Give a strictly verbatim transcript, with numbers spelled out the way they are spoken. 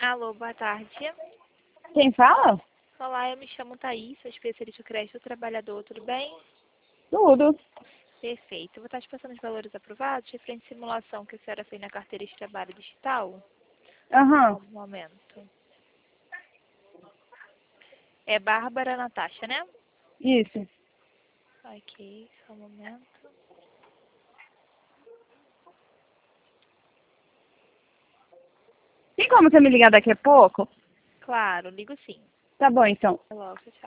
Alô, boa tarde. Quem fala? Olá, eu me chamo Thaís, sou especialista do crédito do trabalhador, tudo bem? Tudo. Perfeito. Eu vou estar te passando os valores aprovados referente à simulação que a senhora fez na carteira de trabalho digital. Aham. Só um momento. É Bárbara Natasha, né? Isso. Ok, só um momento. Tem como você me ligar daqui a pouco? Claro, ligo sim. Tá bom, então. Até logo, tchau.